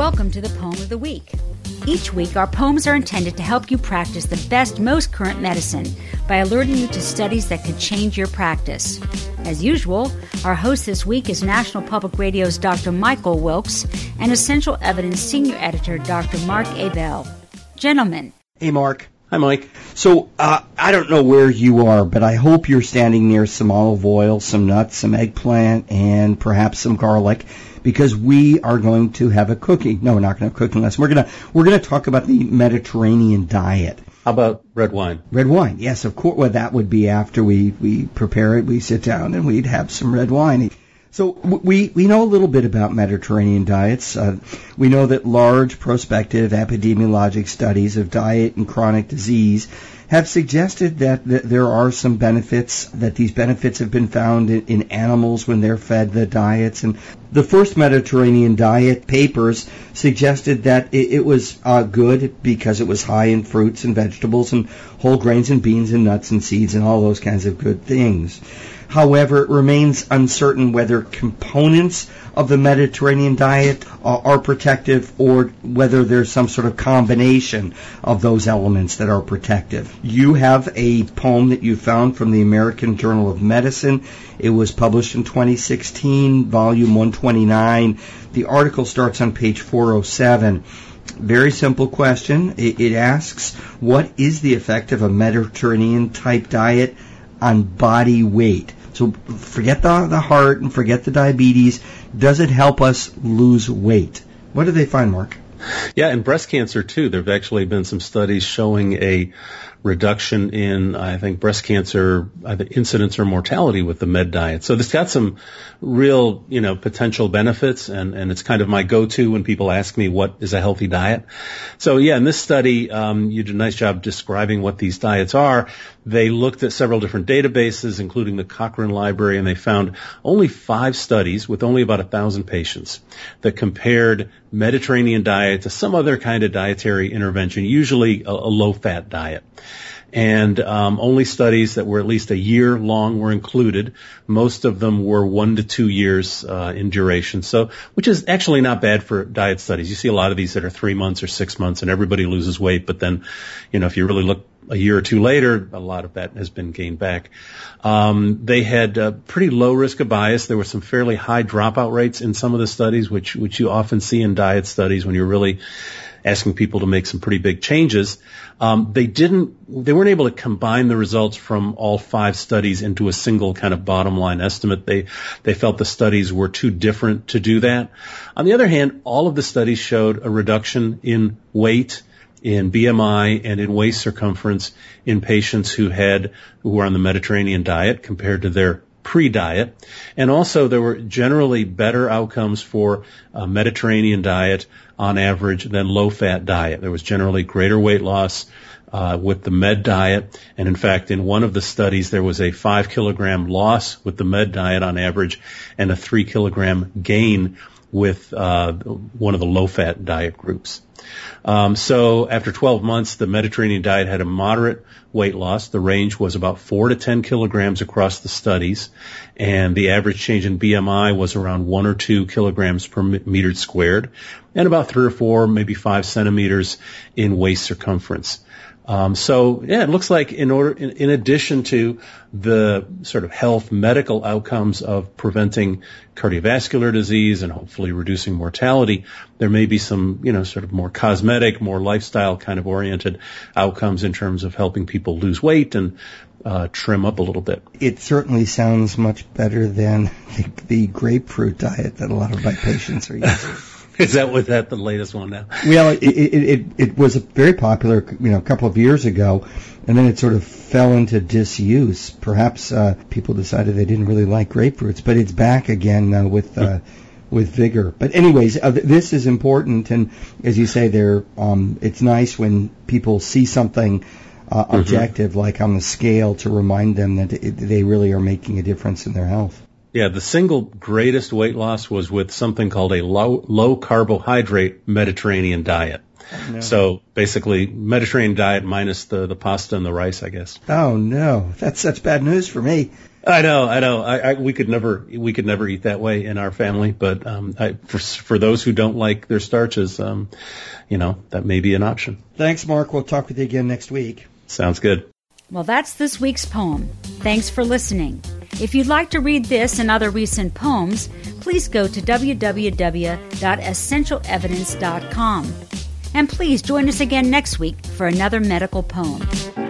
Welcome to the Poem of the Week. Each week, our poems are intended to help you practice the best, most current medicine by alerting you to studies that could change your practice. As usual, our host this week is National Public Radio's Dr. Michael Wilkes and Essential Evidence Senior Editor Dr. Mark Abell. Gentlemen. Hey, Mark. Hi, Mike. So, I don't know where you are, but I hope you're standing near some olive oil, some nuts, some eggplant, and perhaps some garlic, because we are going to have a cooking. No, we're not going to have a cooking lesson. We're going to talk about the Mediterranean diet. How about red wine? Red wine, yes, of course. Well, that would be after we prepare it. We sit down and we'd have some red wine. So we know a little bit about Mediterranean diets. We know that large prospective epidemiologic studies of diet and chronic disease have suggested that there are some benefits, that these benefits have been found in animals when they're fed the diets. And the first Mediterranean diet papers suggested that it was good because it was high in fruits and vegetables and whole grains and beans and nuts and seeds and all those kinds of good things. However, it remains uncertain whether components of the Mediterranean diet are protective or whether there's some sort of combination of those elements that are protective. You have a poem that you found from the American Journal of Medicine. It was published in 2016, volume 129. The article starts on page 407. Very simple question. It asks, what is the effect of a Mediterranean-type diet on body weight? So forget the heart and forget the diabetes. Does it help us lose weight? What did they find, Mark? Yeah, in breast cancer, too, there have actually been some studies showing a reduction in, I think, breast cancer either incidence or mortality with the med diet. So this got some real, potential benefits, and it's kind of my go-to when people ask me what is a healthy diet. So yeah, in this study, you did a nice job describing what these diets are. They looked at several different databases, including the Cochrane Library, and they found only 5 studies with only about 1,000 patients that compared Mediterranean diet to some other kind of dietary intervention, usually a low-fat diet. And only studies that were at least a year long were included. Most of them were 1 to 2 years in duration, so which is actually not bad for diet studies. You see a lot of these that are 3 months or 6 months, and everybody loses weight. But then, if you really look a year or two later, a lot of that has been gained back. They had pretty low risk of bias. There were some fairly high dropout rates in some of the studies, which you often see in diet studies when you're really asking people to make some pretty big changes. They weren't able to combine the results from all 5 studies into a single kind of bottom line estimate. They felt the studies were too different to do that. On the other hand, all of the studies showed a reduction in weight, in BMI, and in waist circumference in patients who were on the Mediterranean diet compared to their pre-diet. And also there were generally better outcomes for a Mediterranean diet on average than low-fat diet. There was generally greater weight loss with the med diet. And in fact, in one of the studies, there was a 5-kilogram loss with the med diet on average and a 3-kilogram gain with one of the low-fat diet groups. So after 12 months, the Mediterranean diet had a moderate weight loss. The range was about 4 to 10 kilograms across the studies, and the average change in BMI was around 1 or 2 kilograms per meter squared, and about 3 or 4, maybe 5 centimeters in waist circumference. So yeah, it looks like in addition to the sort of health medical outcomes of preventing cardiovascular disease and hopefully reducing mortality, there may be some, sort of more cosmetic, more lifestyle kind of oriented outcomes in terms of helping people lose weight and trim up a little bit. It certainly sounds much better than the grapefruit diet that a lot of my patients are using. Is that the latest one now? Well, it was very popular, a couple of years ago, and then it sort of fell into disuse. Perhaps people decided they didn't really like grapefruits, but it's back again with vigor. But anyways, this is important, and as you say, it's nice when people see something objective, like on the scale, to remind them that they really are making a difference in their health. Yeah, the single greatest weight loss was with something called a low carbohydrate Mediterranean diet. No. So basically, Mediterranean diet minus the pasta and the rice, I guess. Oh, no. That's such bad news for me. I know. We could never eat that way in our family. But for those who don't like their starches, that may be an option. Thanks, Mark. We'll talk with you again next week. Sounds good. Well, that's this week's poem. Thanks for listening. If you'd like to read this and other recent poems, please go to www.essentialevidence.com. And please join us again next week for another medical poem.